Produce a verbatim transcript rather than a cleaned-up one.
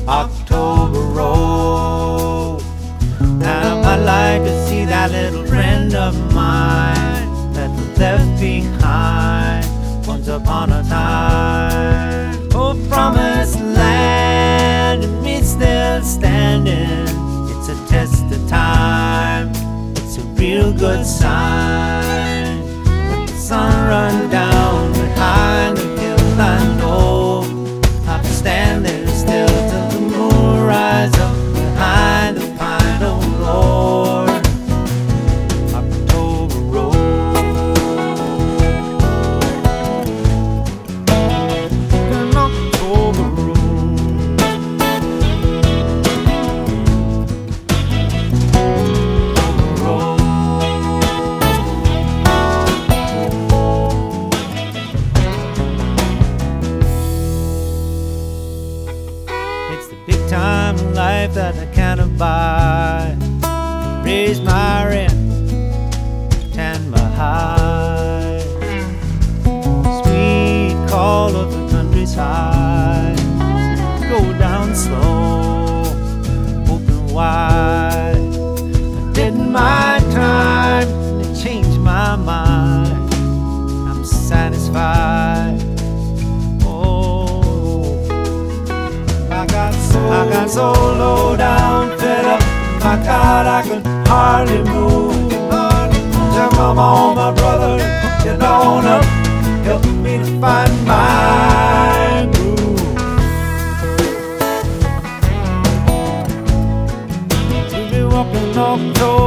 October Road. And I'd like to see that little friend of mine that was left behind once upon a time. Oh, promised land, and me still standing. It's a test of time, it's a real good sign. When the sun runs down behind the hills, I know I'll stand there still till the moon rises up behind the pine. Oh Lord, October Road. An October Road. Road. It's the big time in life that I can't abide. Raise my rent, tend my hide. Sweet call of the countryside. Go down slow, open wide. I did my time, and it changed my mind. I'm satisfied. Oh, I got so, I got so low down, fed up. My God, I could hardly move. Tell my mom, my brother, get on up, help me to find my groove. We'll be walking October